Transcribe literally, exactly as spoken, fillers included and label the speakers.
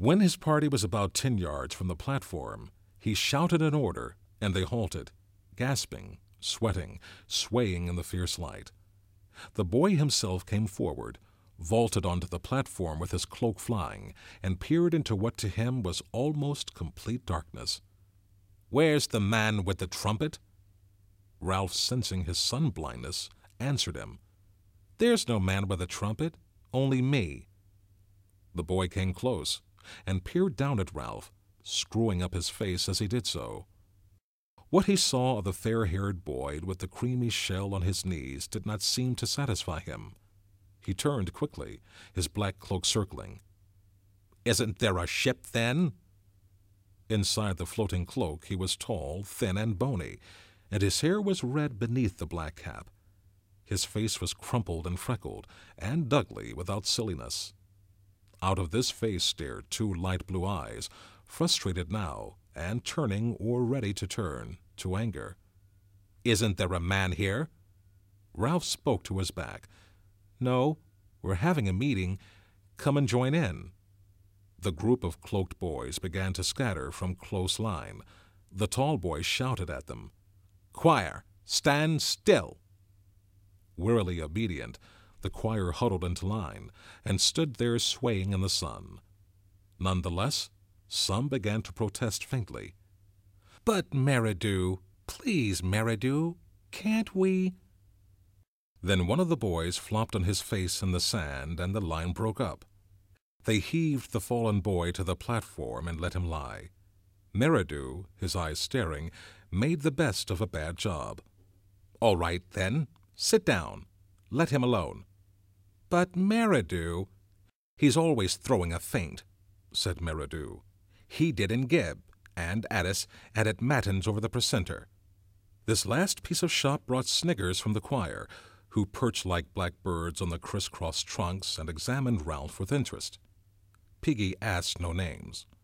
Speaker 1: When his party was about ten yards from the platform, he shouted an order, and they halted, gasping, sweating, swaying in the fierce light. The boy himself came forward, vaulted onto the platform with his cloak flying, and peered into what to him was almost complete darkness. "Where's the man with the trumpet?" Ralph, sensing his sun-blindness, answered him. "There's no man with a trumpet, only me." The boy came close and peered down at Ralph, screwing up his face as he did so. What he saw of the fair-haired boy with the creamy shell on his knees did not seem to satisfy him. He turned quickly, his black cloak circling. "Isn't there a ship, then?" Inside the floating cloak he was tall, thin, and bony, and his hair was red beneath the black cap. His face was crumpled and freckled, and ugly without silliness. Out of this face stared two light blue eyes, frustrated now, and turning or ready to turn, to anger. "Isn't there a man here?" Ralph spoke to his back. "No, we're having a meeting. Come and join in." The group of cloaked boys began to scatter from close line. The tall boy shouted at them, "Choir, stand still!" Wearily obedient, the choir huddled into line and stood there swaying in the sun. None the less, some began to protest faintly. "But, Merridew, please, Merridew, can't we—" Then one of the boys flopped on his face in the sand, and the line broke up. They heaved the fallen boy to the platform and let him lie. Merridew, his eyes staring, made the best of a bad job. "All right, then, sit down. Let him alone." "But, Merridew—" "He's always throwing a feint," said Merridew. "He did in Gibb, and Addis, and at Matins over the precentor." This last piece of shot brought sniggers from the choir, who perched like black birds on the criss-cross trunks and examined Ralph with interest. Piggy asked no names.